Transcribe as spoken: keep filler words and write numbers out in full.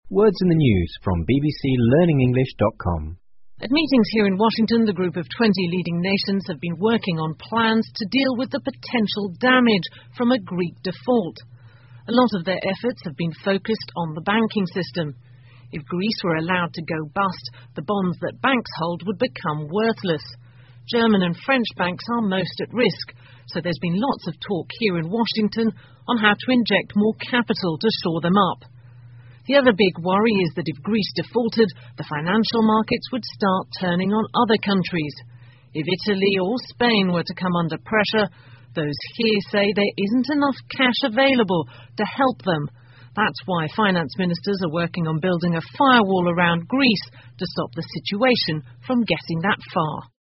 Words in the news from b b c learning english dot com. At meetings here in Washington, the group of twenty leading nations have been working on plans to deal with the potential damage from a Greek default. A lot of their efforts have been focused on the banking system. If Greece were allowed to go bust, the bonds that banks hold would become worthless. German and French banks are most at risk, so there's been lots of talk here in Washington on how to inject more capital to shore them up. The other big worry is that if Greece defaulted, the financial markets would start turning on other countries. If Italy or Spain were to come under pressure, those here say there isn't enough cash available to help them. That's why finance ministers are working on building a firewall around Greece to stop the situation from getting that far.